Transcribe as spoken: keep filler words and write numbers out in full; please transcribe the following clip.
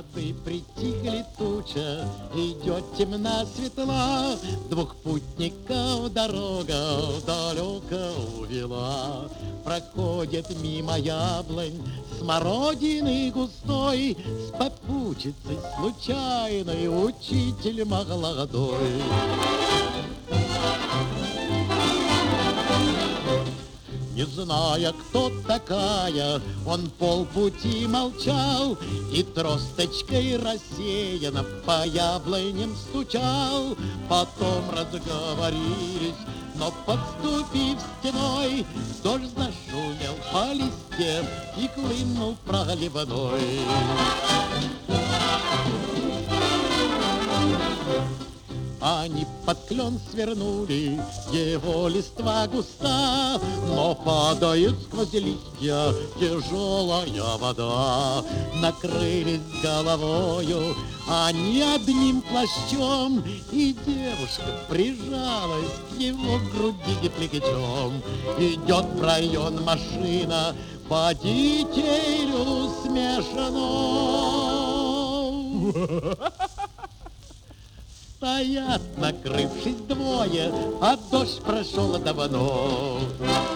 Воды притихли туча, идет темна светла, двух путников дорога далеко увела. Проходит мимо яблонь смородины густой, с попутчицей случайной учитель молодой. Не зная, кто такая, он полпути молчал и тросточкой рассеянно по яблоням стучал. Потом разговорились, но, подступив стеной, дождь зашумел по листе и хлынул проливной. Они под клен свернули, его листва густа, но падает сквозь листья тяжелая вода. Накрылись головою они одним плащом, и девушка прижалась к его груди плечом. Идет в район машина по детелю смешанном. Стоят, накрывшись двое, а дождь прошел давно.